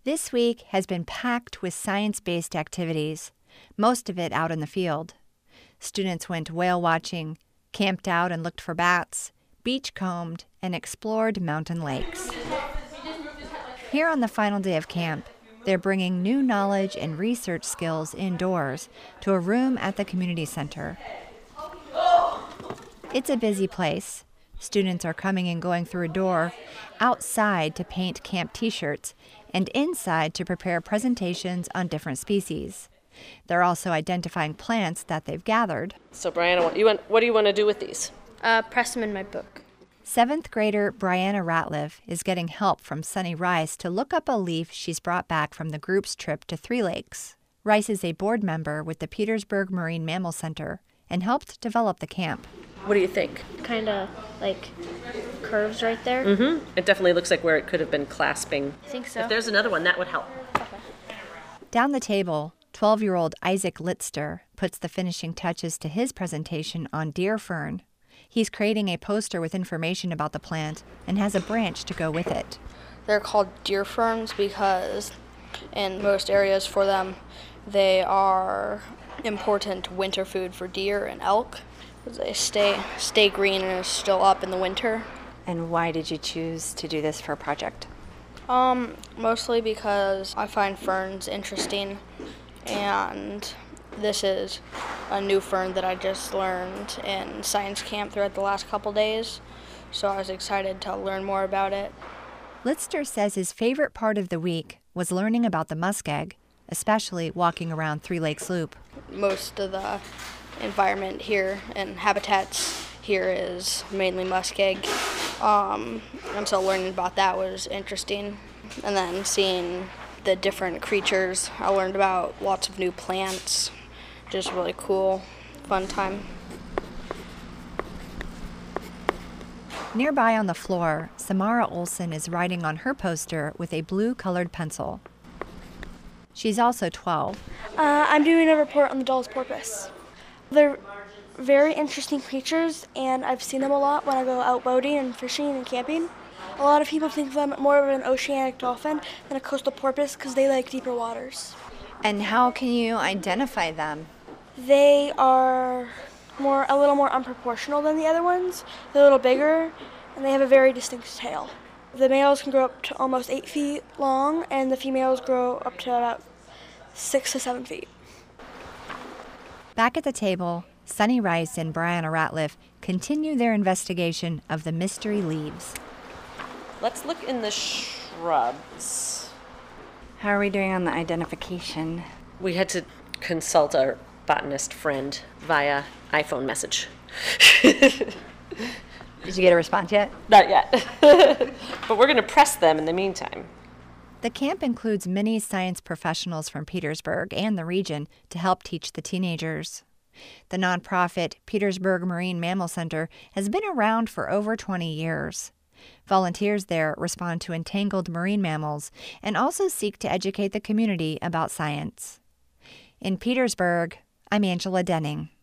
This week has been packed with science-based activities, most of it out in the field. Students went whale watching, camped out and looked for bats, beachcombed, and explored mountain lakes. Here on the final day of camp, they're bringing new knowledge and research skills indoors to a room at the community center. It's a busy place. Students are coming and going through a door, outside to paint camp t-shirts, and inside to prepare presentations on different species. They're also identifying plants that they've gathered. So, Brianna, what do you want to do with these? Press them in my book. 7th grader Brianna Ratliff is getting help from Sunny Rice to look up a leaf she's brought back from the group's trip to Three Lakes. Rice is a board member with the Petersburg Marine Mammal Center and helped develop the camp. What do you think? Kind of like curves right there. Mm-hmm. It definitely looks like where it could have been clasping. I think so. If there's another one, that would help. Okay. Down the table, 12-year-old Isaac Litster puts the finishing touches to his presentation on deer fern. He's creating a poster with information about the plant and has a branch to go with it. They're called deer ferns because in most areas for them, they are important winter food for deer and elk. They stay green and are still up in the winter. And why did you choose to do this for a project? Mostly because I find ferns interesting, and this is a new fern that I just learned in science camp throughout the last couple days, so I was excited to learn more about it. Litster says his favorite part of the week was learning about the muskeg, especially walking around Three Lakes Loop. Most of the environment here and habitats here is mainly muskeg, and so learning about that was interesting. And then seeing the different creatures, I learned about lots of new plants. Just really cool, fun time. Nearby on the floor, Samara Olson is writing on her poster with a blue-colored pencil. She's also 12. I'm doing a report on the Dall's porpoise. They're very interesting creatures, and I've seen them a lot when I go out boating and fishing and camping. A lot of people think of them more of an oceanic dolphin than a coastal porpoise because they like deeper waters. And how can you identify them? They are a little more unproportional than the other ones. They're a little bigger, and they have a very distinct tail. The males can grow up to almost 8 feet long, and the females grow up to about 6 to 7 feet. Back at the table, Sunny Rice and Brianna Ratliff continue their investigation of the mystery leaves. Let's look in the shrubs. How are we doing on the identification? We had to consult our botanist friend via iPhone message. Did you get a response yet? Not yet. But we're going to press them in the meantime. The camp includes many science professionals from Petersburg and the region to help teach the teenagers. The nonprofit Petersburg Marine Mammal Center has been around for over 20 years. Volunteers there respond to entangled marine mammals and also seek to educate the community about science. In Petersburg, I'm Angela Denning.